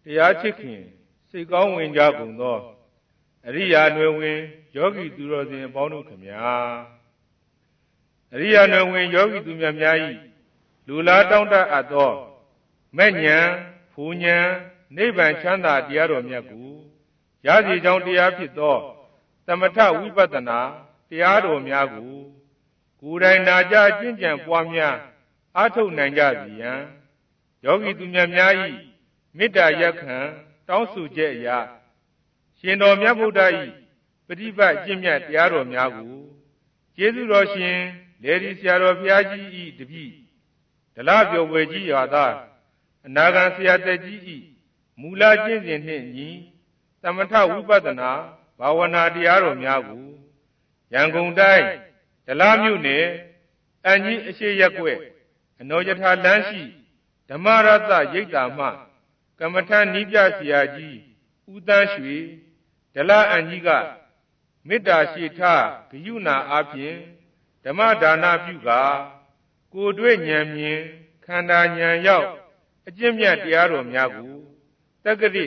တရားချစ်ခင်စိတ်ကောင်းဝင်ကြကုန်သောအရိယာနွယ်ဝင်ယောဂီသူတော်စင်အပေါင်းတို့ခမညာအရိယာနွယ်ဝင်ယောဂီသူများများ၏လူလားတောင်းတအပ်သောမဲ့ဉဏ်ဖူဉဏ်နိဗ္ဗာန်ချမ်းသာတရားတော်မြတ်ကိုရစီကြောင်းတရားဖြစ်သောသမထဝိပဿနာတရားတော်များကိုကိုယ်တိုင်နာကြားကျင့်ကြံပွားများအားထုတ်နိုင်ကြစေရန်ယောဂီသူများများ၏မေတ္တာရက်ခံတောင်းဆိုချက်အရာရှင်တော်မြတ်ဗုဒ္ဓ၏ပฏิပတ်အကျင့်မြတ်တရားတော်များကိုကျေးဇူးတော်ရှင်လေဒီဆရာတော်ဘုရားကြီး၏တပည့်ဒလပျော်ပွဲကြီးရွာသားအနာဂံဆရာသက်ကြီး၏မူလကျင့်စဉ်နှင့်ညီသမထဝိပဿနာဘာဝနာတရားတော်များကိုရန်ကုန်တိုင်းဒလမြို့နယ်အန်ကြီးအရှိရက်ကွက်အနောယထာလမ်းရှိဓမ္မရတရိပ်သာမှကမ္မထနိပြဆရာကြီးဦးတန်းရွှေဒလအန်ကြီးကမေတ္တာရှိထဂယုဏအားဖြင့်ဓမ္မဒါနပြုကာကိုယ်တွေ့ဉာဏ်မြင်ခန္ဓာဉာဏ်ရောက်အကျင့်မြတ်တရားတော်များကိုတက္ကတိ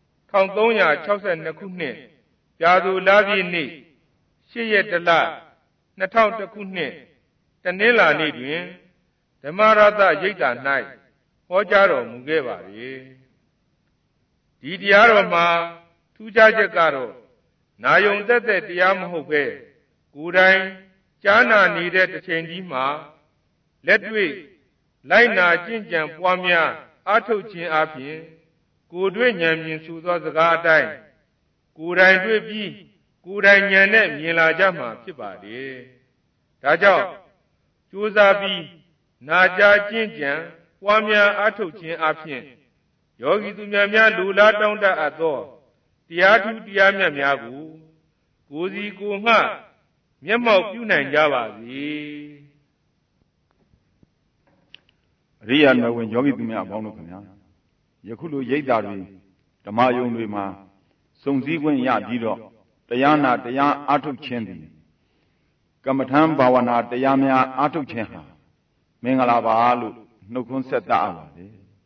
1362ခုနှစ်ပြာသူလပြည့်နေ့8ရက်တလ2001ခုနှစ်တနင်္လာနေ့တွင်ဓမ္မရတရိပ်သာ၌ဟောကြားတော်မူခဲ့ပါလေဒီတရားတော်မှာထူးခြားချက်ကတော့နာယုံသက်သက်တရားမဟုတ်ပဲကိုယ်တိုင်ကြားနာနေတဲ့တစ်ချိန်ကြီးမှာလက်တွေ့လိုက်နာကျင့်ကြံပွားများအားထုတ်ခြင်းအပြင်ကိုယ်တွေ့ဉာဏ်မြင်ဆိုသောစကားအတိုင်းကိုယ်တိုင်တွေ့ပြီးကိုယ်တိုင်ဉာဏ်နဲ့မြင်လာကြမှာဖြစ်ပါလေဒါကြောင့်ကြိုးစားပြီးနာကြားကျင့်ကြံပွားများအားထုတ်ခြင်းအပြင်ယောဂီသူများများလူလားတောင်းတအပ်သောတရားထူးတရားမြတ်များကိုကိုယ်စီကိုယ်ငှမျက်မှောက်ပြုနိုင်ကြပါစေအရိယာနယ်ဝင်ယောဂီသူများအပေါင်းတို့ခင်ဗျာယခုလိုရိပ်သာတွေဓမ္မယုံတွေမှာစုံစည်းခွင့်ရပြီးတော့တရားနာတရားအားထုတ်ခြင်းသည်ကမ္မထံဘာဝနာတရားများအားထုတ်ခြင်းဟာမင်္ဂလာပါလို့နှုတ်ခွန်းဆက်တတ်ပါလေ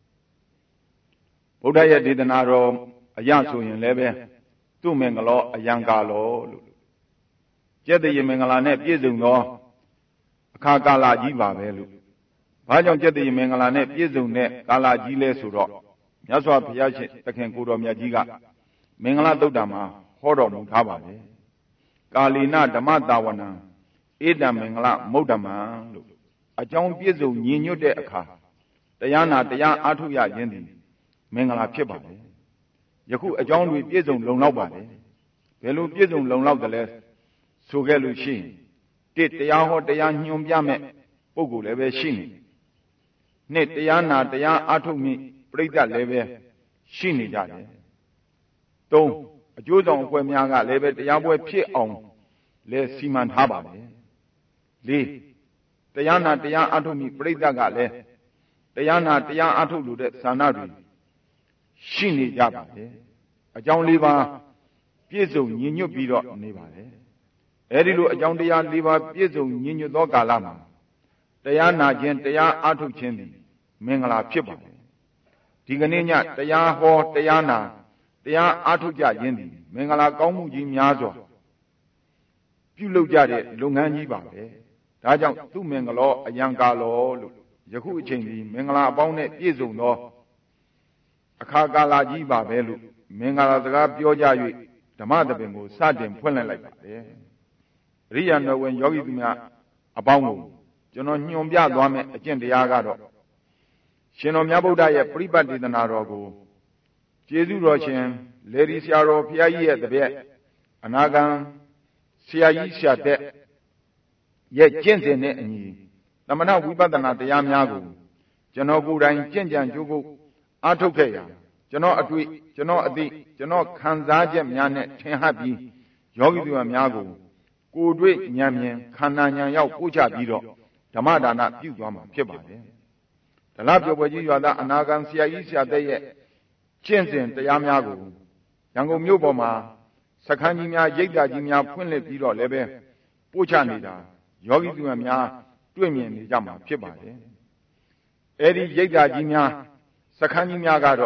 ဗုဒ္ဓရဲ့ဒေသနာတော်အရဆိုရင်လည်းပဲသူ့မင်္ဂလောအယံကာလောလို့ကျက်တည်းမင်္ဂလာနဲ့ပြည့်စုံသောအခါကာလကြီးပါပဲလို့ဘာကြောင့်ကျက်တည်းမင်္ဂလာနဲ့ပြည့်စုံတဲ့ကာလကြီးလဲဆိုတော့မြတ်စွာဘုရားရှင်သခင်ကိုယ်တော်မြတ်ကြီးကမင်္ဂလာသုတ်တံမှာဟောတော်မူထားပါတယ်ကာလီနဓမ္မတာဝနံဧတံမင်္ဂလမုဒ္ဓမံလို့အကြောင်းပြည့်စုံညီညွတ်တဲ့အခါတရားနာတရားအားထုတ်ရခြင်းသည်မင်္ဂလာဖြစ်ပါတယ်ယခုအကြောင်းတွေပြည့်စုံလုံလောက်ပါတယ်ဘယ်လိုပြည့်စုံလုံလောက်တယ်လဲဆိုခဲ့လို့ရှိရင်တရားဟောတရားညွှန်ပြမဲ့ပုဂ္ဂိုလ်လည်းပဲရှိနေနှစ်တရားနာတရားအားထုတ်မိပြိဿလည်းပဲရှိနေကြတယ်သုံးအကျိုးဆောင်အဖွဲ့များကလည်းပဲတရားပွဲဖြစ်အောင်လဲစီမံထားပါတယ်လေးတရားနာတရားအားထုတ်မိပြိဿကလည်းတရားနာတရားအားထုတ်လို့တဲ့ဇာနာတွေရှိနေကြပါတယ်အကြောင်း၄ပါးပြည့်စုံညီညွတ်ပြီးတော့နေပါတယ်အဲဒီလိုအကြောင်းတရား၄ပါးပြည့်စုံညီညွတ်သောကာလမှာတရားနာခြင်းတရားအားထုတ်ခြင်းသည်မင်္ဂလာဖြစ်ပါတယ်ဒီကနေ့ညတရားဟောတရားနာတရားအားထုတ်ကြခြင်းသည်မင်္ဂလာကောင်းမှုကြီးများစွာပြုလုပ်ကြတဲ့လုပ်ငန်းကြီးပါပဲဒါကြောင့်သူ့မင်္ဂလောအယံကာလောလို့ယခုအချိန်ဒီမင်္ဂလာအပေါင်းနဲ့ပြည့်စုံသောအခါကာလကြီးပါပဲလို့မင်္ဂလာစကားပြောကြ၍ဓမ္မသဘင်ကိုစတင်ဖွင့်လိုက်ပါတယ်အရိယာနယ်ဝင်ယောဂီသူများအပေါင်းကိုကျွန်တော်ညွှန်ပြသွားမယ်အကျင့်တရားကတော့ရှင်တော်မြတ်ဗုဒ္ဓရဲ့ပြိပတ်ဒေသနာတော်ကိုကျေးဇူးတော်ရှင်လေဒီဆရာတော်ဘုရားကြီးရဲ့တပည့်အနာဂံဆရာကြီးဆရာတဲ့ရဲ့ကျင့်စဉ်နဲ့အညီသမဏဝိပဿနာတရားများကိုကျွန်တော်ကိုယ်တိုင်ကျင့်ကြံကြိုးကုပ်အားထုတ်ခဲ့ရာကျွန်တော်အတွေ့ကျွန်တော်အသိကျွန်တော်ခံစားချက်များနဲ့ထင်ဟပ်ပြီးယောဂီသူများကိုကိုယ်တွေ့ဉာဏ်မြင်ခန္ဓာဉာဏ်ရောက်ပို့ချပြီးတော့ဓမ္မဒါနပြုသွားမှာဖြစ်ပါတယ်ဒလပျော်ပွဲကြီးရွာသားအနာဂံဆရာကြီးဆရာတဲ့ရဲ့ကျင့်စဉ်တရားများကိုရန်ကုန်မြို့ပေါ်မှာစခန်းကြီးများရိပ်သာကြီးများဖွင့်လှစ်ပြီးတော့လည်းပဲပို့ချနေတာယောဂီသူများတွေ့မြင်နေကြမှာဖြစ်ပါတယ်အဲဒီရိပ်သာကြီးများစခန်းကြီးများကတော့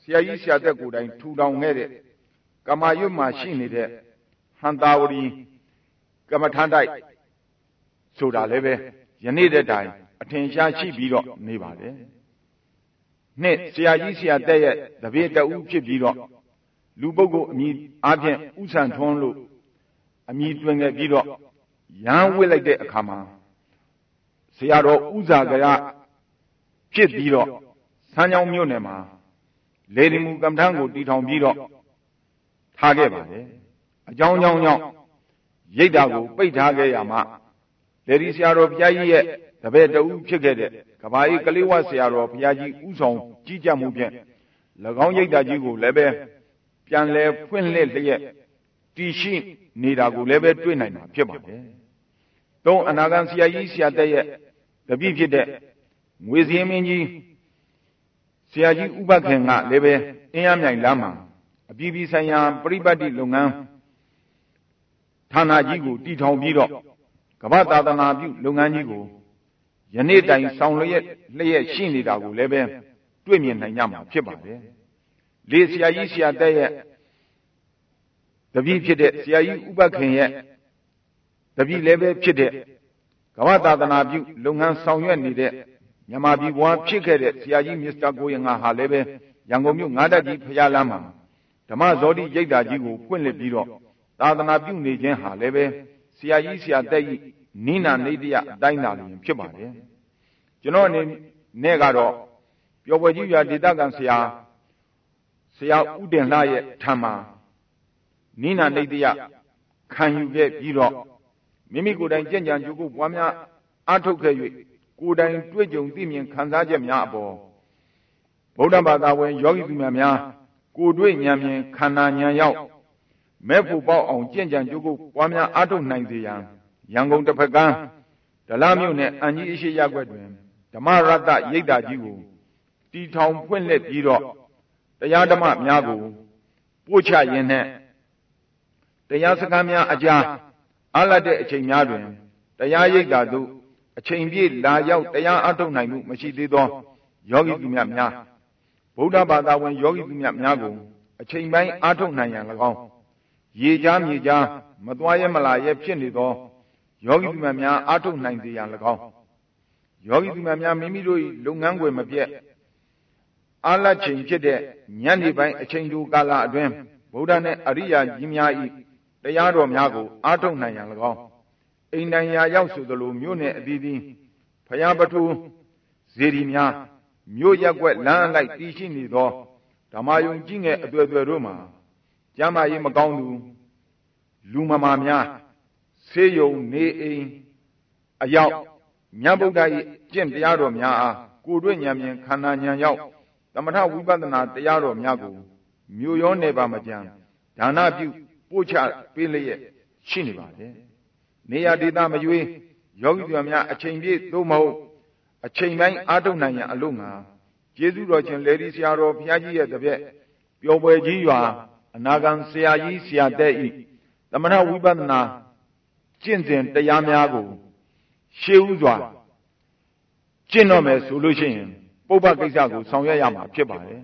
ဆရာကြီးဆရာသက်ကိုယ်တိုင်ထူထောင်ခဲ့တဲ့ကမာရွတ်မှာရှိနေတဲ့ဟန်တာဝရီကမ္မထန်တိုက်ဆိုတာလည်းပဲယနေ့တဲ့တိုင်အထင်ရှားရှိပြီးတော့နေပါတယ်နှစ်ဆရာကြီးဆရာသက်ရဲ့တပည့်တဦးဖြစ်ပြီးတော့လူပုဂ္ဂိုလ်အမည်အားဖြင့်ဥဆန်ထွန်းလို့အမည်တွင်ခဲ့ပြီးတော့ရန်ဝစ်လိုက်တဲ့အခါမှာဆရာတော်ဥဇာကရဖြစ်ပြီးတော့စမ်းချောင်းမြို့နယ်မှာလေဒီမူကမ္မထံကိုတည်ထောင်ပြီးတော့ထားခဲ့ပါတယ်အကြောင်းကြောင့်ရိတ်တာကိုပိတ်ထားခဲ့ရမှလေဒီဆရာတော်ဘုရားကြီးရဲ့တပည့်တဦးဖြစ်ခဲ့တဲ့ကဘာအေးကလေးဝဆရာတော်ဘုရားကြီးဥဆောင်ကြီးကြပ်မှုဖြင့်၎င်းရိတ်တာကြီးကိုလည်းပဲပြန်လဲဖွင့်လှစ်လျက်တည်ရှိနေတာကိုလည်းပဲတွေ့နိုင်မှာဖြစ်ပါတယ်။သုံးအနာဂံဆရာကြီးဆရာသက်ရဲ့တပည့်ဖြစ်တဲ့ငွေစည်းမင်းကြီးဆရာကြီးဥပခင်ကလည်းပဲအင်းရမြိုင်လမ်းမှာအပြည်ပြည်ဆိုင်ရာပရိပတ်တိလုပ်ငန်းဌာနကြီးကိုတည်ထောင်ပြီးတော့ကမ္ဘာသာသနာပြုလုပ်ငန်းကြီးကိုယနေ့တိုင်ဆောင်လျက်ရှိနေတာကိုလည်းပဲတွေ့မြင်နိုင်ကြမှာဖြစ်ပါတယ်။လေဆရာကြီးဆရာသက်ရဲ့တပည့်ဖြစ်တဲ့ဆရာကြီးဥပခင်ရဲ့တပည့်လည်းပဲဖြစ်တဲ့ကမ္ဘာသာသနာပြုလုပ်ငန်းဆောင်ရွက်နေတဲ့မြန်မာပြည်ဘဝဖြစ်ခဲ့တဲ့ဆရာကြီးမစ္စတာကိုရင်ဟာလည်းပဲရန်ကုန်မြို့ငါးတက်ကြီးဖျားလမ်းမှာဓမ္မဇောတိရိပ်သာကြီးကိုဖွင့်လှစ်ပြီးတော့သာသနာပြုနေခြင်းဟာလည်းပဲဆရာကြီးဆရာသက်ကြီးနိနာနေတယအတိုင်းသာလျှင်ဖြစ်ပါတယ်ကျွန်တော်အနေနဲ့ကတော့ပျော်ပွဲကြီးရွာဒေသခံဆရာဥတင်လှရဲ့ထံမှာနိနာနေတယခံယူခဲ့ပြီးတော့မိမိကိုယ်တိုင်ကြင်ကြံကြိုးကိုပွားများအားထုတ်ခဲ့၍ကိုယ်တိုင်တွေ့ကြုံသိမြင်ခံစားချက်များအပေါ်ဗုဒ္ဓဘာသာဝင်ယောဂီသူများကိုယ်တွေ့ဉာဏ်မြင်ခန္ဓာဉာဏ်ရောက်မဲ့ဖို့ပေါက်အောင်ကြင်ကြံကြိုးကိုပွားများအားထုတ်နိုင်စေရန်ရန်ကုန်တစ်ဖက်ကမ်းဒလမြို့နယ်အန်ကြီးအရှိရပ်ကွက်တွင်ဓမ္မရတ္တရိပ်သာကြီးကိုတီထောင်ဖွင့်လှစ်ပြီးတော့တရားဓမ္မများကိုပို့ချရင်းနဲ့တရားစခန်းများအကြားအားလတ်တဲ့အချိန်များတွင်တရားရိပ်သာသို့အချိန်ပြည့်လာရောက်တရားအားထုတ်နိုင်မှုမရှိသေးသောယောဂီသူများဗုဒ္ဓဘာသာဝင်ယောဂီသူများကိုအချိန်ပိုင်းအားထုတ်နိုင်ရန်၎င်းရေကြားမြေကြားမသွားရဲမလာရဲဖြစ်နေသောယောဂီသူများအားထုတ်နိုင်စေရန်၎င်းယောဂီသူများမိမိတို့၏လုပ်ငန်းခွင်မပြတ်အားလတ်ချိန်ဖြစ်တဲ့ညနေပိုင်းအချိန်တိုကာလအတွင်းဗုဒ္ဓနဲ့အရိယာကြီးများ၏တရားတော်များကိုအားထုတ်နိုင်ရန်၎င်းအိမ်တိုင်ရာရောက်ဆိုသလိုမြို့နယ်အသီးသီးဖျားပထူးဇေဒီများမြို့ရက်ွက်လမ်းအလိုက်တည်ရှိနေသောဓမ္မယုံကြီးငယ်အသွယ်တို့မှာကျမ်းမာရေးမကောင်းသူလူမမာများဆေးရုံနေအိမ်အရောက်မြတ်ဗုဒ္ဓ၏ကျင့်တရားတော်များအားကိုယ်တွေ့ဉာဏ်မြင်ခန္ဓာဉာဏ်ရောက်သမထဝိပဿနာတရားတော်များကိုမြို့ရောနေပါမကြံဒါနပြုပို့ချပေးလျက်ရှိနေပါတယ်နေရာဒေသမရွေးယောဂီတို့များအချိန်ပြည့်သို့မဟုတ်အချိန်တိုင်းအားထုတ်နိုင်ရန်အလို့ငါကျေးဇူးတော်ရှင်လေဒီဆရာတော်ဘုရားကြီးရဲ့တပည့်ပျော်ပွဲကြီးရွာအနာဂံဆရာကြီးဆရာတဲ့ဤသမထဝိပဿနာကျင့်စဉ်တရားများကိုရှေးဥစွာကျင့်တော့မယ်ဆိုလို့ရှိရင်ပုပ္ပကိစ္စကိုဆောင်ရွက်ရမှာဖြစ်ပါတယ်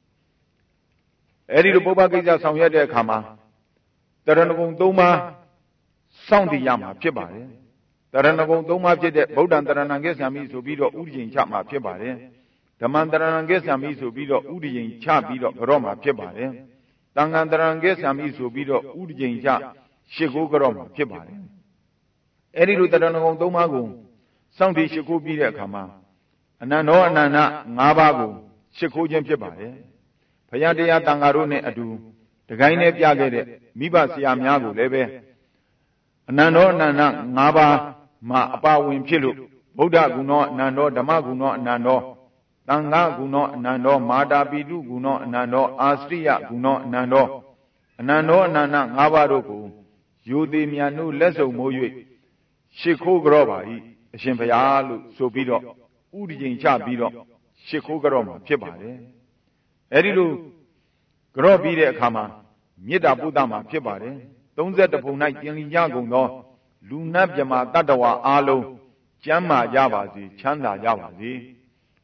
အဲဒီလိုပုပ္ပကိစ္စဆောင်ရွက်တဲ့အခါမှာတရဏဂုံ၃ပါးစောင့်တည်ရမှာဖြစ်ပါတယ်တရဏဂုံ၃ပါးဖြစ်တဲ့ဗုဒ္ဓံတရဏံကိစ္ဆာမိဆိုပြီးတော့ဥဒိယင်ချမှာဖြစ်ပါတယ်ဓမ္မံတရဏံကိစ္ဆာမိဆိုပြီးတော့ဥဒိယင်ချပြီးတော့ကြော့မှာဖြစ်ပါတယ်သံဃံတရဏံကိစ္ဆာမိဆိုပြီးတော့ဥဒိယင်ချရှ िख ိုးကြော့မှာဖြစ်ပါတယ်အဲဒီလိုတရဏဂုံ၃ပါးကိုစောင့်တည်ရှ िख ိုးပြီးတဲ့အခါမှာအနန္တောအနန္တ၅ပါးကိုရှ िख ိုးခြင်းဖြစ်ပါတယ်ဘုရားတရားတန်ဃာတို့နဲ့အတူတကိုင်းနဲ့ပြခဲ့တဲ့မိဘဆရာများကိုလည်းပဲအနန္တောအနန္တ၅ပါးမှာအပါဝင်ဖြစ်လို့ဗုဒ္ဓဂုဏောအနန္တောဓမ္မဂုဏောအနန္တောသံဃာဂုဏောအနန္တောမာတာပိတုဂုဏောအနန္တောအာစရိယဂုဏောအနန္တောအနန္တောအနန္တ၅ပါးတို့ကိုယိုသေးမြတ်နိုးလက်စုံမိုး၍ရှ िख ိုးကြော့ပါ၏အရှင်ဘုရားလို့ဆိုပြီးတော့ဥဒိယင်ချပြီးတော့ရှ िख ိုးကြော့မှာဖြစ်ပါတယ်အဲဒီလိုကြော့ပြီးတဲ့အခါမှာမေတ္တာပုဒ်တာမှာဖြစ်ပါတယ်31ပုံ၌တင်လီကြကုန်သောလူနတ်မြမတတ္တဝါအားလုံးကျမ်းမာကြပါစေချမ်းသာကြပါစေ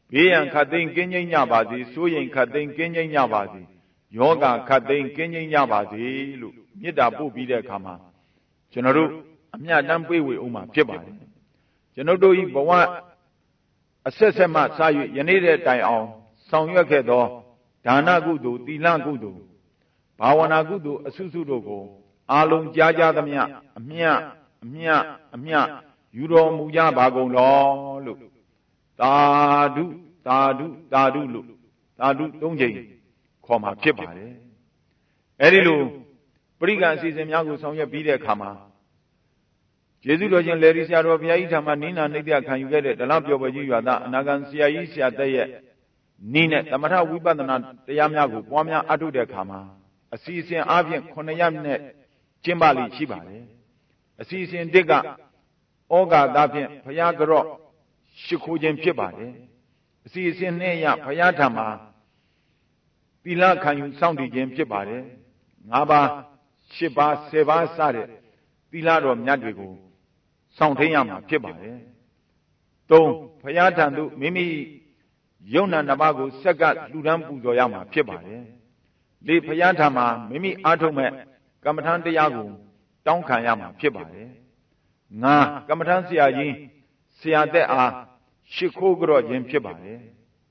ဘေးရန်ခတ်သိမ်းကင်းငြိမ်းကြပါစေစိုးရိမ်ခတ်သိမ်းကင်းငြိမ်းကြပါစေယောဂခတ်သိမ်းကင်းငြိမ်းကြပါစေလို့မေတ္တာပို့ပြီးတဲ့အခါမှာကျွန်တော်တို့အမြတ်တမ်းပေးဝေအောင်မှာဖြစ်ပါတယ်ကျွန်တော်တို့ဤဘဝအဆက်ဆက်မှစ၍ယနေ့တဲ့တိုင်အောင်ဆောင်ရွက်ခဲ့သောဒါနကုသိုလ်သီလကုသိုလ်ဘာဝနာကုသိုလ်အစုစုတို့ကိုအာလုံးကြားကြသမျှအမြတ်ယူတော်မူကြပါကုန်တော်လို့သာဓုသာဓုသာဓုလို့သာဓု၃ချိန်ခေါ်မှာဖြစ်ပါတယ်အဲဒီလိုပရိက္ခအစီအစဉ်များကိုဆောင်ရွက်ပြီးတဲ့အခါမှာကျေးဇူးတော်ရှင်လေရီဆရာတော်ဘုရားကြီးထံမှာနိနာနှိမ့်တဲ့ခံယူခဲ့တဲ့ဒလပျော်ပွဲကြီးရွာသားအနာဂံဆရာကြီးဆရာသက်ရဲ့နိနဲ့သမထဝိပဿနာတရားများကိုပွားများအထုတ်တဲ့အခါမှာအစီအစဉ်အားဖြင့်9ရက်နဲ့ကျင်းပလိရှိပါတယ်အစီအစဉ်1ကဩဃာသဖြင့်ဘုရားကြော့ရှိခိုးခြင်းဖြစ်ပါတယ်အစီအစဉ်2ရဘုရားထံမှာသီလခံယူစောင့်တည်ခြင်းဖြစ်ပါတယ်5ပါး10ပါး10ပါးစတဲ့သီလတော်မြတ်တွေကိုစောင့်ထိန်ရမှာဖြစ်ပါတယ်3ဘုရားထံသို့မိမိယုံနာနှစ်ပါးကိုစက္ကလှူဒန်းပူဇော်ရမှာဖြစ်ပါတယ်4ဘုရားထံမှာမိမိအားထုတ်မဲ့ကမ္မထံတရားကိုတောင်းခံရမှာဖြစ်ပါတယ်5ကမ္မထံဆရာကြီးဆရာသက်အားရှိခိုးကြော့ခြင်းဖြစ်ပါတယ်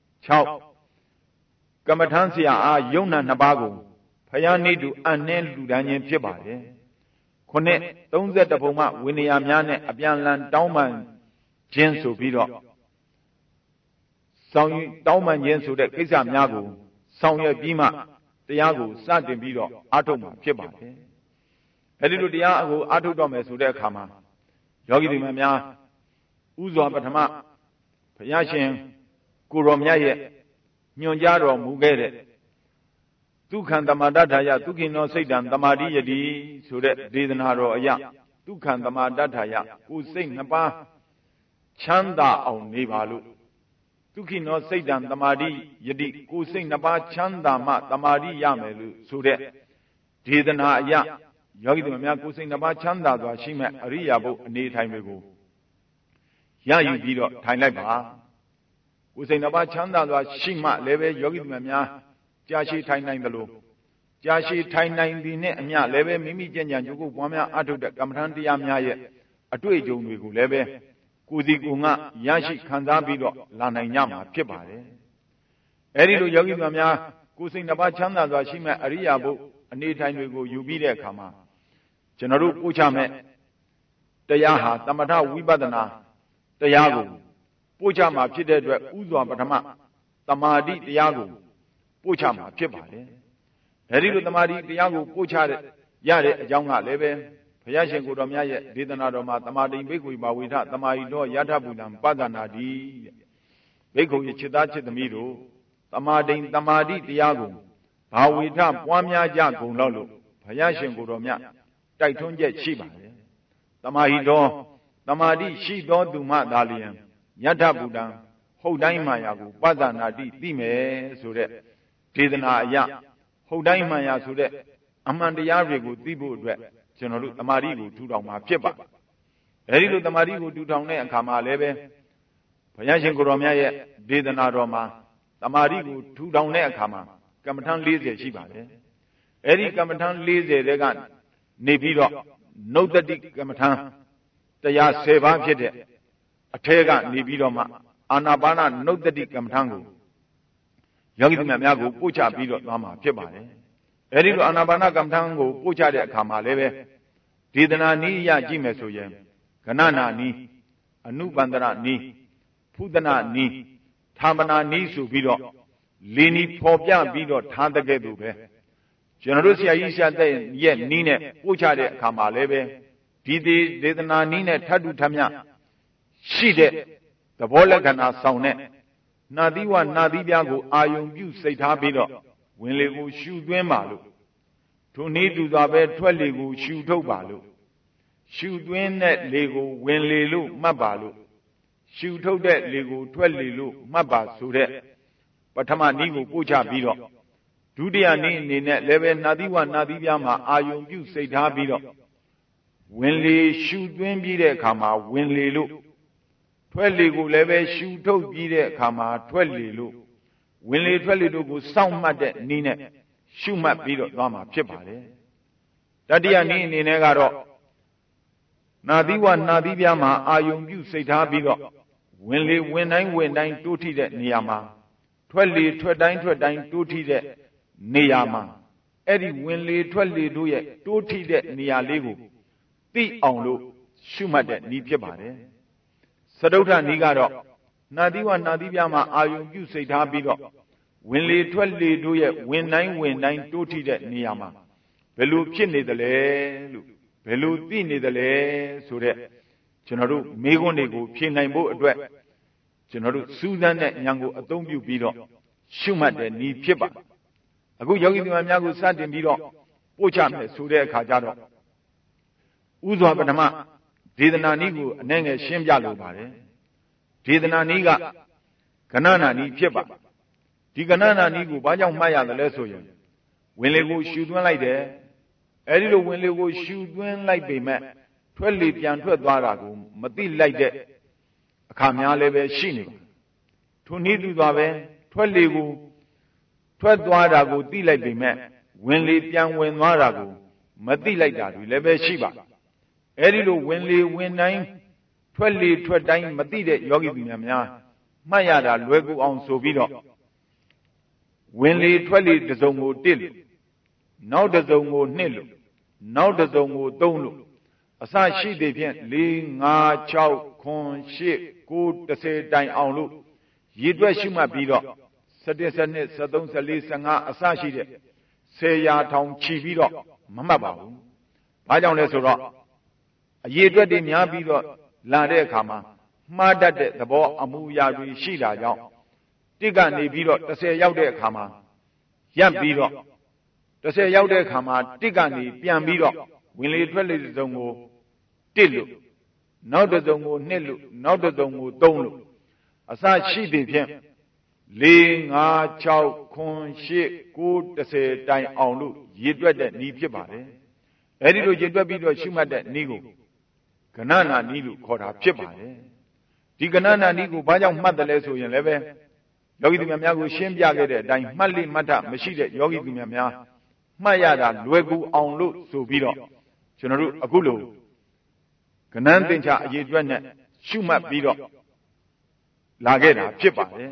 6ကမ္မထံဆရာအားယုံနာနှစ်ပါးကိုဘုရားနိတုအနှင်းလှူဒန်းခြင်းဖြစ်ပါတယ်9 31ပုံမှဝိနည်းများနဲ့အပြန်လန်တောင်းပန်ခြင်းဆိုပြီးတော့ဆောင်တောင်းပန်ခြင်းဆိုတဲ့ကိစ္စများကိုဆောင်ရွက်ပြီးမှတရားကိုစတင်ပြီးတော့အားထုတ်မှာဖြစ်ပါတယ်အဲဒီလိုတရားကိုအားထုတ်တော့မယ်ဆိုတဲ့အခါမှာယောဂီတွေများဥစွာပထမဘုရားရှင်ကိုရောမြတ်ရဲ့ညွှန်ကြားတော်မူခဲ့တဲ့ဒုက္ခံတမတ္ထာယဒုက္ခိနောစိတ်တံတမာတိယတိဆိုတဲ့ဒေသနာတော်အရဒုက္ခံတမတ္ထာယကိုစိတ်နှစ်ပါးချမ်းသာအောင်နေပါလို့ဒုက္ခိနောစိတ်တံတမာတိယတိကိုစိတ်နှစ်ပါးချမ်းသာမှတမာတိရမယ်လို့ဆိုတဲ့ဒေသနာအရယောဂီတို့များကိုစိတ်နှစ်ပါးချမ်းသာစွာရှိမဲ့အရိယာဘုအနေထိုင်တွေကိုရယူပြီးတော့ထိုင်လိုက်ပါကိုစိတ်နှစ်ပါးချမ်းသာစွာရှိမှလည်းပဲယောဂီတို့များကြာရှည်ထိုင်နိုင်တယ်လို့ကြာရှည်ထိုင်နိုင်သည်နဲ့အမျှလည်းပဲမိမိကျင့်ကြံကြိုးကိုပွားများအထုတ်တဲ့ကမ္မထံတရားများရဲ့အတွေ့အကြုံတွေကိုလည်းပဲကိုယ်စီကိုယ်ငှရရှိခံစားပြီးတော့လာနိုင်ကြမှာဖြစ်ပါတယ်အဲဒီလိုယောဂီများကိုယ်စိတ်နှစ်ပါးချမ်းသာစွာရှိမဲ့အရိယာဘုအနေထိုင်တွေကိုယူပြီးတဲ့အခါမှာကျွန်တော်တို့ပို့ချမဲ့တရားဟာသမထဝိပဿနာတရားကိုပို့ချမှာဖြစ်တဲ့အတွက်ဥစွာပထမသမာဓိတရားကိုပို့ချမှာဖြစ်ပါတယ်အဲဒီလိုသမာဓိတရားကိုပို့ချရတဲ့အကြောင်းကလည်းပဲဘုရားရှင်ကိုယ်တော်မြတ်ရဲ့ဒေသနာတော်မှာသမာဓိဘိက္ခုဘာဝိထသမာဟိတောယထဘူတံပဒနာတိဘိက္ခုရဲ့จิตသားจิตသမီးတို့သမာဓိတရားကိုဘာဝိထပွားများကြကုန်လို့ဘုရားရှင်ကိုယ်တော်မြတ်တိုက်တွန်းချက်ရှိပါတယ်သမာဟိတောသမာဓိရှိသောသူမှသာလျင်ယထဘူတံဟုတ်တိုင်းမှန်ရာကိုပဒနာတိသိမယ်ဆိုတဲ့ဒေသနာအရဟုတ်တိုင်းမှန်ရာဆိုတဲ့အမှန်တရားတွေကိုသိဖို့အတွက်ကျွန်တော်တို့သမာဓိကိုထူထောင်မှာဖြစ်ပါတယ်အဲဒီလိုသမာဓိကိုထူထောင်တဲ့အခါမှာလည်းပဲဘုရားရှင်ကိုယ်တော်မြတ်ရဲ့ဒေသနာတော်မှာသမာဓိကိုထူထောင်တဲ့အခါမှာကမ္မထံ40ရှိပါတယ်အဲဒီကမ္မထံ40တဲကနေပြီးတော့နုတ္တိကမ္မထံတရား10ပါးဖြစ်တဲ့အထဲကနေပြီးတော့မှအာနာပါနနုတ္တိကမ္မထံကိုယောဂီများကိုပို့ချပြီးတော့သွားမှာဖြစ်ပါတယ်အဲဒီလိုအာနာပါနကမ္မထံကိုပို့ချတဲ့အခါမှာလည်းပဲဒေသနာနည်းရကြည့်မယ်ဆိုရင်ကဏနာနည်းအနုပန္တရနည်းဖုဒနာနည်းသာမနာနည်းဆိုပြီးတော့လေးနည်းဖော်ပြပြီးတော့ထားတဲ့ကဲ့သို့ပဲကျွန်တော်တို့ဆရာကြီးဆရာတဲ့ရဲ့နည်းနဲ့ပို့ချတဲ့အခါမှာလည်းပဲဒီဒေသနာနည်းနဲ့ထပ်တူထမျှရှိတဲ့သဘောလက္ခဏာဆောင်တဲ့နာသီဝနာသီပြားကိုအာယုံပြုစိတ်ထားပြီးတော့ဝင်လေကိုရှုသွင်းပါလို့ထိုနည်းတူစွာပဲထွက်လေကိုရှုထုတ်ပါလို့ရှုသွင်းတဲ့လေကိုဝင်လေလို့မှတ်ပါလို့ရှုထုတ်တဲ့လေကိုထွက်လေလို့မှတ်ပါဆိုတဲ့ပထမနည်းကိုပို့ချပြီးတော့ဒုတိယနည်းအနေနဲ့လည်းပဲနာသီဝနာသီပြားမှာအာယုံပြုစိတ်ထားပြီးတော့ဝင်လေရှုသွင်းပြီးတဲ့အခါမှာဝင်လေလို့ထွက်လေကိုလည်းပဲရှုထုတ်ပြီးတဲ့အခါမှာထွက်လေလို့ဝင်လေထွက်လေတို့ကိုစောင့်မှတ်တဲ့နည်းနဲ့ရှုမှတ်ပြီးတော့သွားမှာဖြစ်ပါတယ်တတိယနည်းအနေနဲ့ကတော့နာသီဝနာသီပြားမှာအာယုံပြုစိတ်ထားပြီးတော့ဝင်လေဝင်တိုင်းဝင်တိုင်းတိုးထိတဲ့နေရာမှာထွက်လေထွက်တိုင်းထွက်တိုင်းတိုးထိတဲ့နေရာမှာအဲ့ဒီဝင်လေထွက်လေတို့ရဲ့တိုးထိတဲ့နေရာလေးကိုသိအောင်လို့ရှုမှတ်တဲ့နည်းဖြစ်ပါတယ်စတုဋ္ဌနည်းကတော့နာသီဝနာသီပြားမှာအာယုံပြုစိတ်ထားပြီးတော့ဝင်လေထွက်လေတို့ရဲ့ဝင်တိုင်းဝင်တိုင်းတိုးထိတဲ့နေရာမှာဘယ်လိုဖြစ်နေသလဲလို့ဘယ်လိုသိနေသလဲဆိုတဲ့ကျွန်တော်တို့မေးခွန်းတွေကိုဖြေနိုင်ဖို့အတွက်ကျွန်တော်တို့စူးစမ်းတဲ့ဉာဏ်ကိုအသုံးပြုပြီးတော့ရှုမှတ်တဲ့နည်းဖြစ်ပါအခုယောဂီသူများကိုစတင်ပြီးတော့ပို့ချမယ်ဆိုတဲ့အခါကျတော့ဥစွာပထမဒေသနာနည်းကိုအနည်းငယ်ရှင်းပြလိုပါတယ်ဒေသနာနည်းကကဏနာနည်းဖြစ်ပါဒီကဏနာနည်းကိုဘာကြောင့်မှတ်ရတယ်လဲဆိုရင်ဝင်လေကိုရှုသွင်းလိုက်တယ်အဲဒီလိုဝင်လေကိုရှုသွင်းလိုက်ပေမဲ့ထွက်လေပြန်ထွက်သွားတာကိုမသိလိုက်တဲ့အခါများလည်းပဲရှိနေပါထိုနည်းတူစွာပဲထွက်လေကိုထွက်သွားတာကိုသိလိုက်ပေမဲ့ဝင်လေပြန်ဝင်သွားတာကိုမသိလိုက်တာတွေလည်းပဲရှိပါအဲဒီလိုဝင်လေဝင်တိုင်းထွက်လေထွက်တိုင်းမသိတဲ့ယောဂီသူများမှတ်ရတာလွယ်ကူအောင်ဆိုပြီးတော့ဝင်လေထွက်လေတစ်စုံကို1လို့နောက်တစ်စုံကို2လို့နောက်တစ်စုံကို3လို့အစရှိသည်ဖြင့်4 5 6 9 8 9 10တိုင်အောင်လို့ရည်တွက်ရှိမှတ်ပြီးတော့17 12 13 14 15အစရှိတဲ့10ရာထောင်ချီပြီးတော့မမှတ်ပါဘူး။ဘာကြောင့်လဲဆိုတော့အရည်တွက်တွေများပြီးတော့လာတဲ့အခါမှာမှားတတ်တဲ့သဘောအမူအရာတွေရှိတာကြောင့်တစ်ကနေပြီးတော့10ရောက်တဲ့အခါမှာရပ်ပြီးတော့10ရောက်တဲ့အခါမှာတစ်ကနေပြန်ပြီးတော့ဝင်လေထွက်လေစုံကို1လို့နောက်တစ်စုံကို2လို့နောက်တစ်စုံကို3လို့အစရှိသည်ဖြင့်4 5 6 9 8 9 10တိုင်အောင်လို့ရည်တွက်တဲ့နည်းဖြစ်ပါတယ်အဲဒီလိုရည်တွက်ပြီးတော့ရှုမှတ်တဲ့နည်းကိုကဏနာနည်းလို့ခေါ်တာဖြစ်ပါတယ်ဒီကဏနာနည်းကိုဘာကြောင့်မှတ်တယ်လဲဆိုရင်လည်းပဲယောဂီသူများကိုရှင်းပြခဲ့တဲ့အတိုင်းမှတ်လိမှတ်ထမရှိတဲ့ယောဂီသူများမှတ်ရတာလွယ်ကူအောင်လို့ဆိုပြီးတော့ကျွန်တော်တို့အခုလိုကဏ္ဍသင်္ချာအရေးအတွက်နဲ့ရှုမှတ်ပြီးတော့လာခဲ့တာဖြစ်ပါတယ်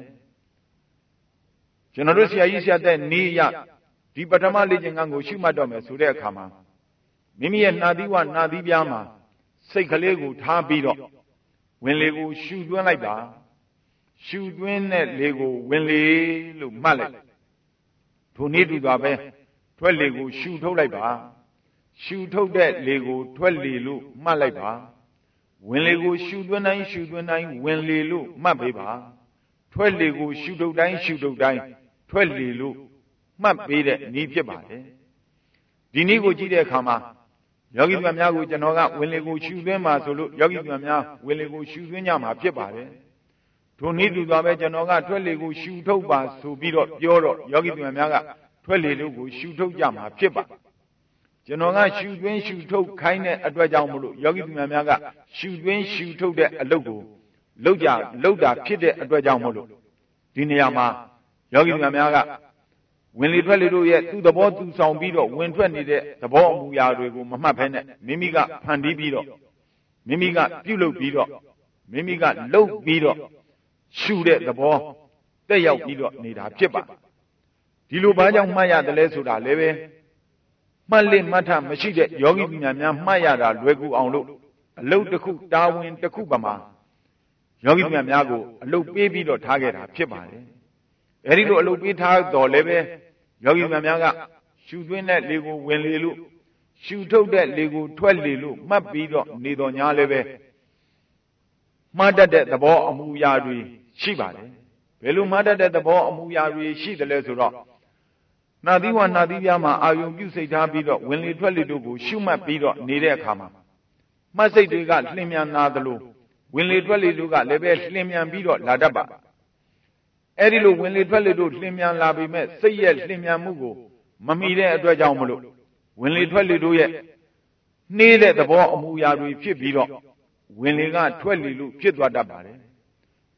ကျွန်တော်တို့ဆရာကြီးဆရာတဲ့နေရဒီပထမလေ့ကျင့်ခန်းကိုရှုမှတ်တော့မယ်ဆိုတဲ့အခါမှာမိမိရဲ့နှာသီးဝနှာသီးပြားမှာစိတ်ကလေးကိုထားပြီးတော့ဝင်လေကိုရှုသွင်းလိုက်ပါရှုသွင်းတဲ့လေကိုဝင်လေလို့မှတ်လိုက်ထိုနည်းတူစွာပဲထွက်လေကိုရှုထုတ်လိုက်ပါရှုထုတ်တဲ့လေကိုထွက်လေလို့မှတ်လိုက်ပါဝင်လေကိုရှုသွင်းတိုင်းရှုသွင်းတိုင်းဝင်လေလို့မှတ်ပေးပါထွက်လေကိုရှုထုတ်တိုင်းရှုထုတ်တိုင်းထွက်လေလို့မှတ်ပေးတဲ့နည်းဖြစ်ပါတယ်ဒီနည်းကိုကြည့်တဲ့အခါမှာယောဂီသူများကိုကျွန်တော်ကဝင်လေကိုရှုသွင်းပါဆိုလို့ယောဂီသူများဝင်လေကိုရှုသွင်းကြမှာဖြစ်ပါတယ်ထိုနည်းတူစွာပဲကျွန်တော်ကထွက်လေကိုရှုထုတ်ပါဆိုပြီးတော့ပြောတော့ယောဂီသူများကထွက်လေလို့ကိုရှုထုတ်ကြမှာဖြစ်ပါကျွန်တော်ကရှုသွင်းရှုထုတ်ခိုင်းတဲ့အတွက်ကြောင့်မလို့ယောဂီသူများကရှုသွင်းရှုထုတ်တဲ့အလုပ်ကိုလုပ်တာဖြစ်တဲ့အတွက်ကြောင့်မလို့ဒီနေရာမှာယောဂီသူများကဝင်လေထွက်လေတို့ရဲ့သူ့သဘောသူဆောင်ပြီးတော့ဝင်ထွက်နေတဲ့သဘောအမူအရာတွေကိုမမှတ်ဘဲနဲ့မိမိကဖန်တီးပြီးတော့မိမိကပြုလုပ်ပြီးတော့မိမိကလှုပ်ပြီးတော့ရှုတဲ့သဘောတက်ရောက်ပြီးတော့နေတာဖြစ်ပါဒီလိုဘာကြောင့်မှတ်ရတယ်လဲဆိုတာလည်းပဲမှတ်လိမှတ်ထမရှိတဲ့ယောဂီများမှတ်ရတာလွယ်ကူအောင်လို့အလုတ်တစ်ခုတာဝန်တစ်ခုပမာယောဂီများကိုအလုတ်ပေးပြီးတော့ထားခဲ့တာဖြစ်ပါတယ်အဲဒီလိုအလုတ်ပေးထားတော်လည်းပဲယောဂီများကရှုသွင်းတဲ့လေကိုဝင်လေလို့ရှုထုတ်တဲ့လေကိုထွက်လေလို့မှတ်ပြီးတော့နေတော်ညာလည်းပဲမှားတတ်တဲ့သဘောအမူအရာတွေရှိပါတယ်ဘယ်လိုမှားတတ်တဲ့သဘောအမူအရာတွေရှိတယ်လဲဆိုတော့နှာသီးဝနှာသီးပြားမှာအာယုံပြုစိတ်ထားပြီးတော့ဝင်လေထွက်လေတို့ကိုရှုမှတ်ပြီးတော့နေတဲ့အခါမှာမှတ်စိတ်တွေကလှင်မြန်လာသလိုဝင်လေထွက်လေတို့ကလည်းပဲလှင်မြန်ပြီးတော့လာတတ်ပါအဲ့ဒီလိုဝင်လေထွက်လေတို့လှင်မြန်လာပေမဲ့စိတ်ရဲ့လှင်မြန်မှုကိုမမီတဲ့အတွက်ကြောင့်မလို့ဝင်လေထွက်လေတို့ရဲ့နှေးတဲ့သဘောအမူအရာတွေဖြစ်ပြီးတော့ဝင်လေကထွက်လေလို့ဖြစ်သွားတတ်ပါတယ်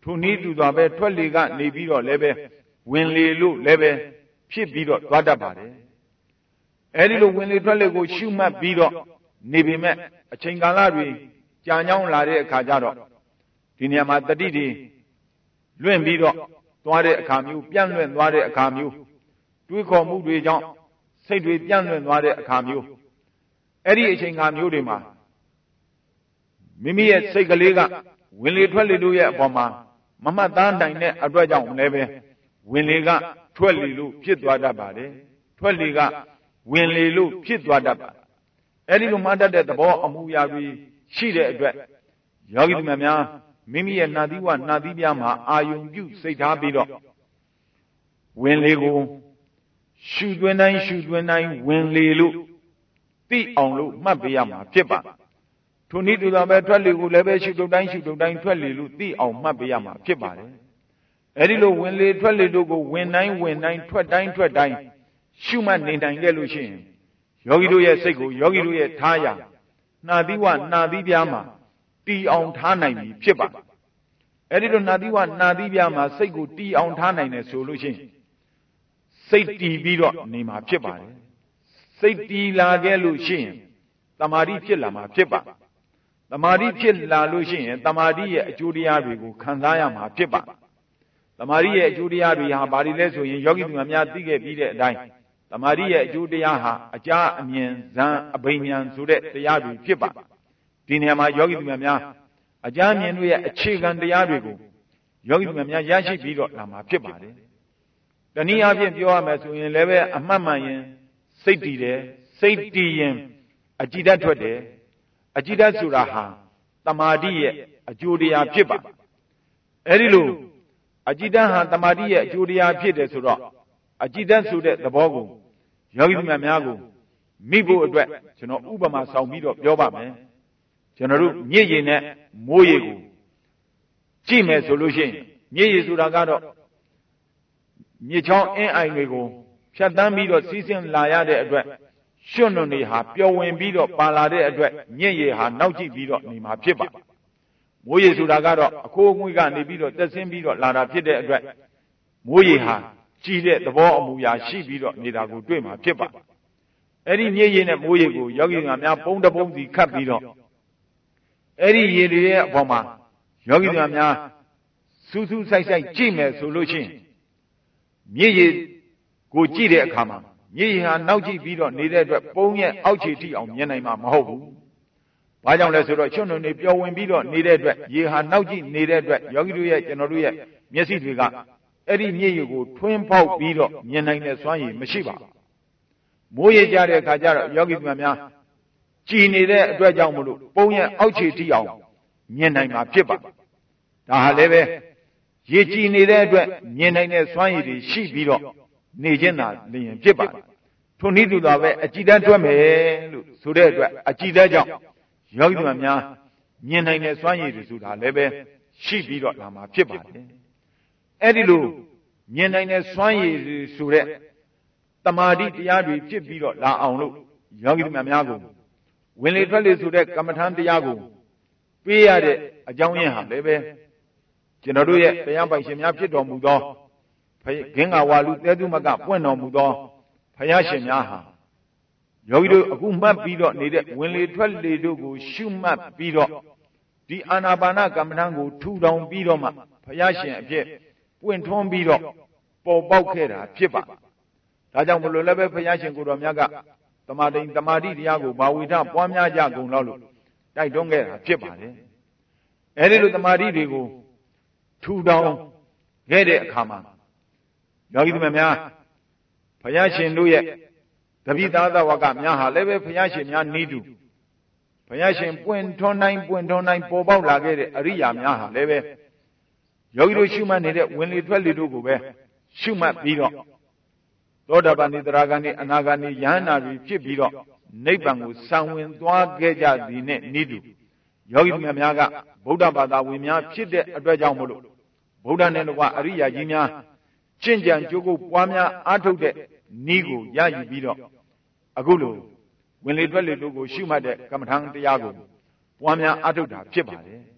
ထိုနည်းတူစွာပဲထွက်လေကနေပြီးတော့လည်းပဲဝင်လေလို့လည်းပဲဖြစ်ပြီးတော့သွားတတ်ပါတယ်အဲဒီလိုဝင်လေထွက်လေကိုရှုမှတ်ပြီးတော့နေပေမဲ့အချိန်ကာလတွေကြာညောင်းလာတဲ့အခါကျတော့ဒီနေရာမှာတတိတွေလွင့်ပြီးတော့သွားတဲ့အခါမျိုးပြန့်လွင့်သွားတဲ့အခါမျိုးတွေးခေါ်မှုတွေကြောင့်စိတ်တွေပြန့်လွင့်သွားတဲ့အခါမျိုးအဲ့ဒီအချိန်ခါမျိုးတွေမှာမိမိရဲ့စိတ်ကလေးကဝင်လေထွက်လေတို့ရဲ့အပေါ်မှာမမှတ်သားနိုင်တဲ့အတွက်ကြောင့်လည်းပဲဝင်လေကထွက်လေလို့ဖြစ်သွားတတ်ပါတယ်ထွက်လေကဝင်လေလို့ဖြစ်သွားတတ်ပါတယ်အဲ့ဒီလိုမှတ်တတ်တဲ့သဘောအမူအရာတွေရှိတဲ့အတွက်ယောဂီတို့များမိမိရဲ့နှာသီးဝနှာသီးပြားမှာအာယုံပြုစိတ်ထားပြီးတော့ဝင်လေကိုရှုသွင်းတိုင်းရှုသွင်းတိုင်းဝင်လေလို့သိအောင်လို့မှတ်ပေးရမှာဖြစ်ပါထိုနည်းတူသောပဲထွက်လေကိုလည်းပဲရှုတုတ်တိုင်းရှုတုတ်တိုင်းထွက်လေလို့သိအောင်မှတ်ပေးရမှာဖြစ်ပါတယ်အဲဒီလိုဝင်လေထွက်လေတို့ကိုဝင်တိုင်းဝင်တိုင်းထွက်တိုင်းထွက်တိုင်းရှုမှတ်နေနိုင်ခဲ့လို့ရှိရင်ယောဂီတို့ရဲ့စိတ်ကိုယောဂီတို့ရဲ့ထားရာနှာသီးဝနှာသီးပြားမှာတီအောင်ထားနိုင်ပြီဖြစ်ပါအဲဒီလိုနှာသီးဝနှာသီးပြားမှာစိတ်ကိုတီအောင်ထားနိုင်တယ်ဆိုလို့ရှိရင်စိတ်တီပြီးတော့နေမှာဖြစ်ပါတယ်စိတ်တီလာခဲ့လို့ရှိရင်တမာတိဖြစ်လာမှာဖြစ်ပါတမာတိဖြစ်လာလို့ရှိရင်တမာတိရဲ့အကျိုးတရားတွေကိုခံစားရမှာဖြစ်ပါတမာတိရဲ့အကျိုးတရားတွေဟာဘာတွေလဲဆိုရင်ယောဂီသူများသိခဲ့ပြီးတဲ့အတိုင်းတမာတိရဲ့အကျိုးတရားဟာအကြာအမြင်ဇံအဘိညာဉ်ဆိုတဲ့တရားတွေဖြစ်ပါဒီနေရာမှာယောဂီသူများအကြာမြင်တို့ရဲ့အခြေခံတရားတွေကိုယောဂီသူများရရှိပြီးတော့လာမှာဖြစ်ပါတယ်တနည်းအားဖြင့်ပြောရမယ်ဆိုရင်လည်းပဲအမှတ်မှန်ရင်စိတ်တည်တယ်စိတ်တည်ရင်အကြည်ဓာတ်ထွက်တယ်အကြည်ဓာတ်ဆိုတာဟာတမာတိရဲ့အကျိုးတရားဖြစ်ပါအဲဒီလိုအကြည်ဓာတ်ဟာတမာတိရဲ့အကျိုးတရားဖြစ်တယ်ဆိုတော့အကြည်ဓာတ်ဆိုတဲ့သဘောကိုယောဂီများကိုမိဖို့အတွက်ကျွန်တော်ဥပမာဆောင်ပြီးတော့ပြောပါမယ်ကျွန်တော်တို့မြစ်ရည်နဲ့မိုးရည်ကိုကြည့်မယ်ဆိုလို့ရှိရင်မြစ်ရည်ဆိုတာကတော့မြစ်ချောင်းအင်းအိုင်တွေကိုဖြတ်တန်းပြီးတော့စီးဆင်းလာရတဲ့အတွက်ရွှွန့်နွန်တွေဟာပျော်ဝင်ပြီးတော့ပါလာတဲ့အတွက်မြင့်ရည်ဟာနောက်ကျပြီးတော့နေမှာဖြစ်ပါမိုးရည်ဆိုတာကတော့အခိုးအငွေ့ကနေပြီးတော့တက်ဆင်းပြီးတော့လာတာဖြစ်တဲ့အတွက်မိုးရည်ဟာကြည်တဲ့သဘောအမူအရာရှိပြီးတော့နေတာကိုတွေ့မှာဖြစ်ပါအဲ့ဒီမြင့်ရည်နဲ့မိုးရည်ကိုယောဂီများပုံတပုံစီခတ်ပြီးတော့အဲ့ဒီရည်တွေရဲ့အပေါ်မှာယောဂီများစူးစူးဆိုင်ဆိုင်ကြည့်မယ်ဆိုလို့ရှိရင်မြင့်ရည်ကိုကြည့်တဲ့အခါမှာမြည်ဟာနောက်ကြည့်ပြီးတော့နေတဲ့အတွက်ပုံရဲ့အောက်ခြေထိအောင်မြင်နိုင်မှာမဟုတ်ဘူး။ဘာကြောင့်လဲဆိုတော့ချွတ်နုံတွေပျော်ဝင်ပြီးတော့နေတဲ့အတွက်ရေဟာနောက်ကြည့်နေတဲ့အတွက်ယောဂီတို့ရဲ့ကျွန်တော်တို့ရဲ့မျက်စိတွေကအဲ့ဒီမြည်ရည်ကိုထွင်းပေါက်ပြီးတော့မြင်နိုင်တဲ့စွမ်းရည်မရှိပါဘူး။မိုးရေကြတဲ့အခါကျတော့ယောဂီများကြည်နေတဲ့အတွက်ကြောင့်မလို့ပုံရဲ့အောက်ခြေထိအောင်မြင်နိုင်မှာဖြစ်ပါ။ဒါဟာလည်းပဲရေကြည်နေတဲ့အတွက်မြင်နိုင်တဲ့စွမ်းရည်တွေရှိပြီးတော့နေခြင်းသာလျင်ဖြစ်ပါထိုနည်းတူသောပဲအကြည်ဓာတ်ထွက်မယ်လို့ဆိုတဲ့အတွက်အကြည်ဓာတ်ကြောင့်ယောဂီများမြင်နိုင်တဲ့စွမ်းရည်တွေဆိုတာလည်းပဲရှိပြီးတော့လာမှာဖြစ်ပါတယ်အဲ့ဒီလိုမြင်နိုင်တဲ့စွမ်းရည်တွေဆိုတဲ့တမာတိတရားတွေဖြစ်ပြီးတော့လာအောင်လို့ယောဂီများကိုဝင်လေထွက်လေဆိုတဲ့ကမ္မထမ်းတရားကိုပေးရတဲ့အကြောင်းရင်းဟာလည်းပဲကျွန်တော်တို့ရဲ့တရားပိုင်ရှင်များဖြစ်တော်မူသောဂင်္ဂဝါလူတဲသူမကပွင့်တော်မူသောဘုရားရှင်များဟာယောဂီတို့အခုမှတ်ပြီးတော့နေတဲ့ဝင်လေထွက်လေတို့ကိုရှုမှတ်ပြီးတော့ဒီအာနာပါနကမ္မဋ္ဌာန်းကိုထူထောင်ပြီးတော့မှဘုရားရှင်အဖြစ်ပွင့်ထွန်းပြီးတော့ပေါ်ပေါက်ခဲ့တာဖြစ်ပါဒါကြောင့်မလို့လည်းပဲဘုရားရှင်ကိုတော်မြတ်ကတမာတိတမာတိတရားကိုဘာဝိထပွားများကြကုန်လို့တိုက်တွန်းခဲ့တာဖြစ်ပါတယ်အဲဒီလိုတမာတိတွေကိုထူထောင်ခဲ့တဲ့အခါမှာယောဂီများဘုရားရှင်တို့ရဲ့တပိသာသဝကများဟာလည်းပဲဘုရားရှင်များနီးတူဘုရားရှင်ပွင့်ထွန်းတိုင်းပေါ်ပေါက်လာခဲ့တဲ့အရိယာများဟာလည်းပဲယောဂီတို့ရှုမှတ်နေတဲ့ဝင်လေထွက်လေတို့ကိုပဲရှုမှတ်ပြီးတော့သောတာပန်ဒီတရာဂန်ဒီအနာဂန်ဒီယဟန္တာတွေဖြစ်ပြီးတော့နိဗ္ဗာန်ကိုဆံဝင်သွားခဲ့ကြသည်နဲ့နီးတူယောဂီများကဗုဒ္ဓဘာသာဝင်များဖြစ်တဲ့အတွက်ကြောင့်မလို့ဗုဒ္ဓနဲ့တကွအရိယာကြီးများကျင့်ကြံကြိုးကုပ်ပွားများအားထုတ်တဲ့နည်းကိုရယူပြီးတော့အခုလိုဝင်လေထွက်လေတို့ကိုရှုမှတ်တဲ့ကမ္မထံတရားကိုပွားများအားထုတ်တာဖြစ်ပါတယ်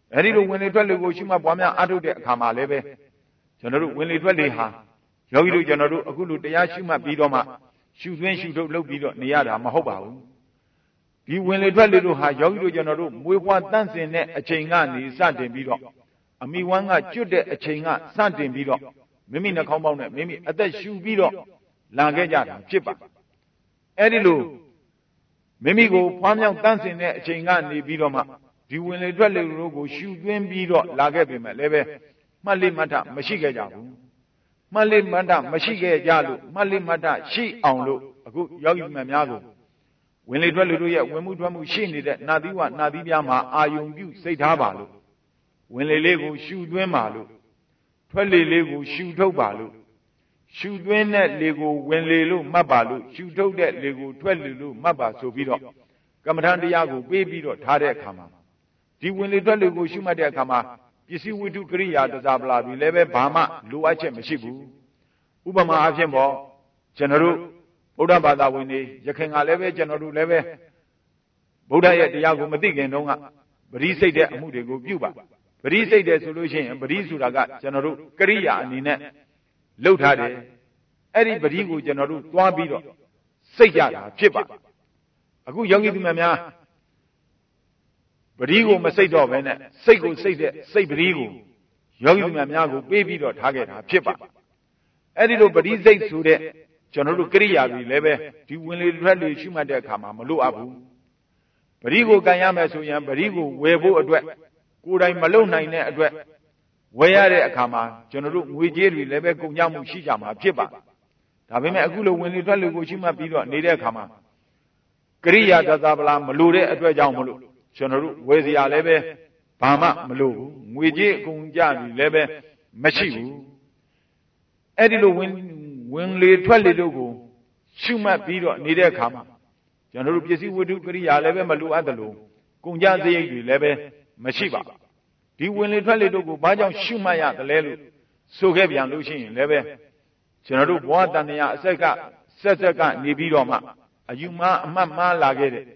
အဲဒီလိုဝင်လေထွက်လေကိုရှုမှတ်ပွားများအားထုတ်တဲ့အခါမှာလည်းပဲကျွန်တော်တို့ဝင်လေထွက်လေဟာယောဂီတို့ကျွန်တော်တို့အခုလိုတရားရှုမှတ်ပြီးတော့မှရှုသွင်းရှုထုတ်လုပ်ပြီးတော့နေရတာမဟုတ်ပါဘူးဒီဝင်လေထွက်လေတို့ဟာယောဂီတို့ကျွန်တော်တို့မွေးဖွားတန့်စင်တဲ့အချိန်ကနေစတင်ပြီးတော့အမိဝမ်းကကျွတ်တဲ့အချိန်ကစတင်ပြီးတော့မိမိနှာခေါင်းပေါက်နဲ့မိမိအသက်ရှူပြီးတော့လာခဲ့ကြတာဖြစ်ပါအဲဒီလိုမိမိကိုဖွားမြောက်တန့်စင်တဲ့အချိန်ကနေပြီးတော့မှဒီဝင်လေထွက်လေတို့ကိုရှူသွင်းပြီးတော့လာခဲ့ပြီမဲ့လည်းပဲမှတ်လေးမှတ်ထမရှိခဲ့ကြဘူးမှတ်လေးမှတ်ထမရှိခဲ့ကြလို့မှတ်လေးမှတ်ထရှိအောင်လို့အခုယောဂီမှန်များကိုဝင်လေထွက်လေတို့ရဲ့ဝင်မှုထွက်မှုရှိနေတဲ့နာသီဝနာသီပြားမှာအာယုံပြုစိတ်ထားပါလို့ဝင်လေလေးကိုရှူသွင်းပါလို့ထွက်လေလေးကိုရှူထုတ်ပါလို့ရှူသွင်းတဲ့လေကိုဝင်လေလို့မှတ်ပါလို့ရှူထုတ်တဲ့လေကိုထွက်လေလို့မှတ်ပါဆိုပြီးတော့ကမ္မဋ္ဌာန်းတရားကိုပေးပြီးတော့ထားတဲ့အခါမှာဒီဝင်လေထွက်လေကိုရှုမှတ်တဲ့အခါမှာပစ္စည်းဝိတုကရိယာတစားပလာပြီလည်းပဲဘာမှလိုအပ်ချက်မရှိဘူးဥပမာအားဖြင့်ပေါ့ကျွန်တော်တို့ဗုဒ္ဓဘာသာဝင်တွေယခင်ကလည်းပဲကျွန်တော်တို့လည်းပဲဗုဒ္ဓရဲ့တရားကိုမသိခင်တုန်းကပရိစိတ်တဲ့အမှုတွေကိုပြုပါပရိစိတ်တယ်ဆိုလို့ရှိရင်ပရိဆိုတာကကျွန်တော်တို့ကရိယာအနေနဲ့လှုပ်ထားတယ်အဲ့ဒီပရိကိုကျွန်တော်တို့သွားပြီးတော့စိတ်ကြတာဖြစ်ပါအခုယောဂီသူများပရိကိုမစိတ်တော့ဘဲနဲ့စိတ်ကိုစိတ်တဲ့စိတ်ပရိကိုယောဂီသူများကိုပေးပြီးတော့ထားခဲ့တာဖြစ်ပါအဲ့ဒီလိုပရိစိတ်ဆိုတဲ့ကျွန်တော်တို့ကရိယာတွေလည်းပဲဒီဝင်လေထွက်လေရှုမှတ်တဲ့အခါမှာမလိုအပ်ဘူးပရိကိုကန်ရမယ်ဆိုရင်ပရိကိုဝယ်ဖို့အတွက်ကိုယ်တိုင်မလုံနိုင်တဲ့အတွက်ဝယ်ရတဲ့အခါမှာကျွန်တော်တို့ငွေကြေးတွေလည်းပဲကုန်ကြမှုရှိကြမှာဖြစ်ပါဒါပေမဲ့အခုလိုဝင်လေထွက်လေကိုရှုမှတ်ပြီးတော့နေတဲ့အခါမှာကရိယာသသဗလာမလိုတဲ့အတွက်ကြောင့်မလို့ကျွန်တော်တို့ဝယ်စရာလည်းပဲဘာမှမလိုဘူးငွေကြေးအကုန်ကြပြီလည်းပဲမရှိဘူးအဲ့ဒီလိုဝင်လေထွက်လေတို့ကိုရှုမှတ်ပြီးတော့နေတဲ့အခါမှာကျွန်တော်တို့ပစ္စည်းဝတ္ထုကရိယာလည်းပဲမလိုအပ်သလိုကုန်ကြစရိတ်တွေလည်းပဲမရှိပါဒီဝင်လေထွက်လေတို့ကိုဘာကြောင့်ရှုမှတ်ရတယ်လို့ဆိုခဲ့ပြန်လို့ရှိရင်လည်းပဲကျွန်တော်တို့ဘဝတန်တရားအစက်ကဆက်ဆက်ကနေပြီးတော့မှအယူမှားအမှတ်မှားလာခဲ့တဲ့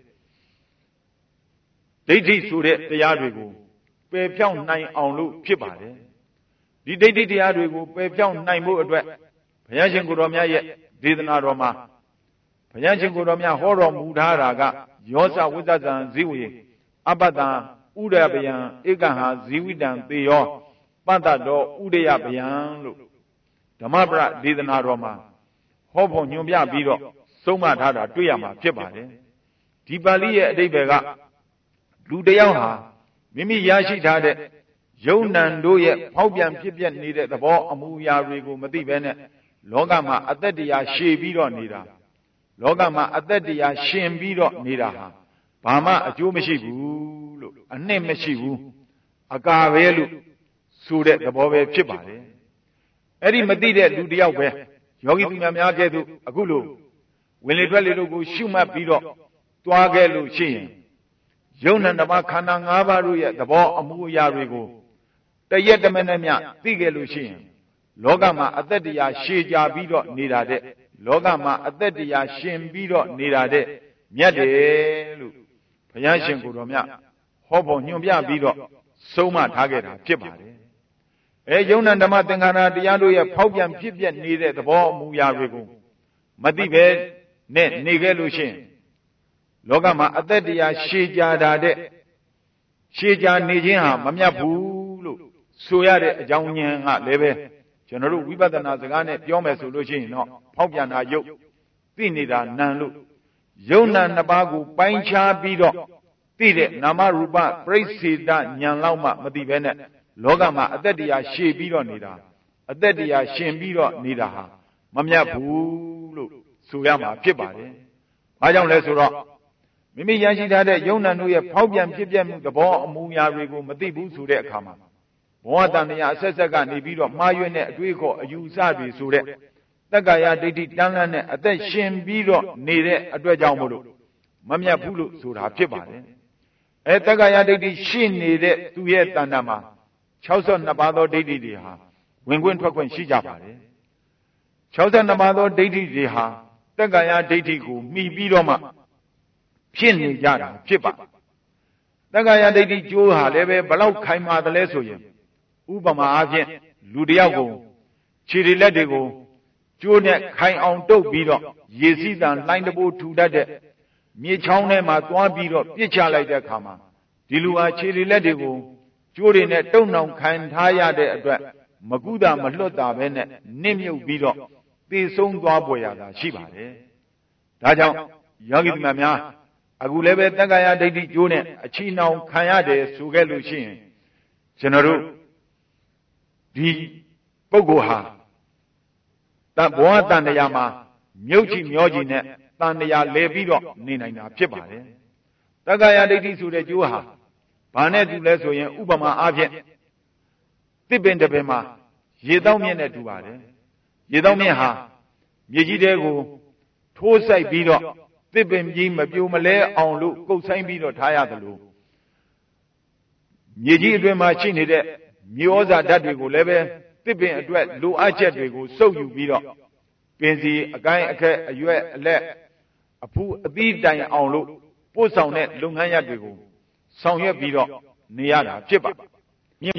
ဒိဋ္ဌိဆိုတဲ့တရားတွေကိုပယ်ဖြောင်းနိုင်အောင်လို့ဖြစ်ပါတယ်ဒီဒိဋ္ဌိတရားတွေကိုပယ်ဖြောင်းနိုင်ဖို့အတွက်ဘုရားရှင်ကိုယ်တော်မြတ်ရဲ့ဒေသနာတော်မှာဘုရားရှင်ကိုယ်တော်မြတ်ဟောတော်မူထားတာကယောဇဝိသဇံဇိဝေအပ္ပတံဥဒယပယံဧကဟဇီဝိတံသေယောပတ္တတော်ဥဒယပယံလို့ဓမ္မပရဒေသနာတော်မှာဟောဖို့ညွှန်ပြပြီးတော့ဆုံးမထားတာတွေ့ရမှာဖြစ်ပါတယ်ဒီပါဠိရဲ့အဓိပ္ပာယ်ကလူတစ်ယောက်ဟာမိမိရရှိထားတဲ့ယုံ nant တို့ရဲ့ဖောက်ပြန်ဖြစ်ပြနေတဲ့သဘောအမူအရာတွေကိုမသိဘဲနဲ့လောကမှာအသက်တရားရှည်ပြီးတော့နေတာလောကမှာအသက်တရားရှင်ပြီးတော့နေတာဟာဘာမှအကျိုးမရှိဘူးလို့အနှစ်မရှိဘူးအကာပဲလို့ဆိုတဲ့သဘောပဲဖြစ်ပါတယ်အဲ့ဒီမသိတဲ့လူတစ်ယောက်ပဲယောဂီသူများကဲ့သို့အခုလိုဝင်လေထွက်လေတို့ကိုရှုမှတ်ပြီးတော့တွားခဲ့လို့ရှိရင်ယုံ nant ဓမ္မခန္ဓာ၅ပါးတို့ရဲ့သဘောအမူအရာတွေကိုတရက်တမနဲ့မြသိခဲ့လို့ရှိရင်လောကမှာအသက်တရားရှည်ကြပြီးတော့နေတာတဲ့လောကမှာအသက်တရားရှင်ပြီးတော့နေတာတဲ့မြတ်တယ်လို့ဘုရားရှင်ကိုယ်တော်မြတ်ဟောဖို့ညွှန်ပြပြီးတော့ဆုံးမထားခဲ့တာဖြစ်ပါတယ်ယုံ nant ဓမ္မသင်္ခါရတရားတို့ရဲ့ဖောက်ပြန်ဖြစ်ပြနေတဲ့သဘောအမူအရာတွေကိုမသိပဲနဲ့နေခဲ့လို့ရှိရင်လောကမှာအသက်တရားရှည်ကြတာတဲ့ရှည်ကြနေခြင်းဟာမမြတ်ဘူးလို့ဆိုရတဲ့အကြောင်းရင်းကလည်းပဲကျွန်တော်တို့ဝိပဿနာစကားနဲ့ပြောမယ်ဆိုလို့ရှိရင်တော့ဖောက်ပြန်တာယုတ်သိနေတာနံလို့ယုံ nant နှစ်ပါးကိုပိုင်းခြားပြီးတော့သိတဲ့နာမရူပပြိစေတဉာဏ်လောက်မှမသိဘဲနဲ့လောကမှာအသက်တရားရှည်ပြီးတော့နေတာအသက်တရားရှင်ပြီးတော့နေတာဟာမမြတ်ဘူးလို့ဆိုရမှာဖြစ်ပါတယ်။ဘာကြောင့်လဲဆိုတော့မိမိရရှိထားတဲ့ယုံ nant တို့ရဲ့ဖောက်ပြန်ဖြစ်ပြမှုသဘောအမူအရာတွေကိုမသိဘူးဆိုတဲ့အခါမှာဘဝတန်တရားအဆက်ဆက်ကနေပြီးတော့မှားယွင်းတဲ့အတွေးခေါ်အယူအဆတွေဆိုတဲ့တက္ကာယဒိဋ္ဌိတန်းလန်းနဲ့အသက်ရှင်ပြီးတော့နေတဲ့အတွက်ကြောင့်မို့လို့မမြတ်ဘူးလို့ဆိုတာဖြစ်ပါတယ်။တက္ကာယဒိဋ္ဌိရှိနေတဲ့သူရဲ့တဏ္ဍာမှာ62ပါးသောဒိဋ္ဌိတွေဟာဝင်ခွင့်ထွက်ခွင့်ရှိကြပါတယ်။62ပါးသောဒိဋ္ဌိတွေဟာတက္ကာယဒိဋ္ဌိကိုမှီပြီးတော့မှဖြစ်နေကြတာဖြစ်ပါတက္ကရာဒိဋ္ဌိကျိုးဟာလည်းပဲဘလောက်ခိုင်မာတယ်လဲဆိုရင်ဥပမာအားဖြင့်လူတစ်ယောက်ကိုခြေတွေလက်တွေကိုကျိုးနဲ့ခိုင်အောင်တုပ်ပြီးတော့ရေစီးတံလှိုင်းတပိုးထူတတ်တဲ့မြေချောင်းထဲမှာသွားပြီးတော့ပြစ်ချလိုက်တဲ့အခါမှာဒီလူဟာခြေတွေလက်တွေကိုကျိုးတွေနဲ့တုံနှောင်ခံထားရတဲ့အတွက်မကုသမလွတ်တာပဲနဲ့နစ်မြုပ်ပြီးတော့သေဆုံးသွားပေါ်ရတာရှိပါတယ်။ဒါကြောင့်ယောဂီသမများအခုလည်းပဲတက္ကရာဒိဋ္ဌိကျိုးနဲ့အချီနှောင်ခံရတယ်ဆိုခဲ့လို့ရှိရင်ကျွန်တော်တို့ဒီပုဂ္ဂိုလ်ဟာဘဝတန်တရားမှာမြုပ်ချီမျောချီနဲ့တန်တရားလဲပြီးတော့နေနိုင်တာဖြစ်ပါတယ်။တက္ကရာဒိဋ္ဌိဆိုတဲ့ကျိုးဟာဘာနဲ့တူလဲဆိုရင်ဥပမာအားဖြင့်သစ်ပင်တစ်ပင်မှာရေတောက်မြင့်နဲ့တူပါတယ်။ရေတောက်မြင့်ဟာမြေကြီးတဲကိုထိုးဆိုင်ပြီးတော့သစ်ပင်ကြီးမပြိုမလဲအောင်လို့ကုတ်ဆိုင်ပြီးတော့ထားရတယ်လို့မြေကြီးအတွင်းမှာရှိနေတဲ့မြေဩဇာဓာတ်တွေကိုလည်းပဲသစ်ပင်အတွက်လိုအပ်ချက်တွေကိုစုပ်ယူပြီးတော့ပင်စီအကိုင်းအခက်အရွက်အလက်အဖူးအသီးတိုင်အောင်လို့ပို့ဆောင်တဲ့လုပ်ငန်းရပ်တွေကိုဆောင်ရွက်ပြီးတော့နေရတာဖြစ်ပါ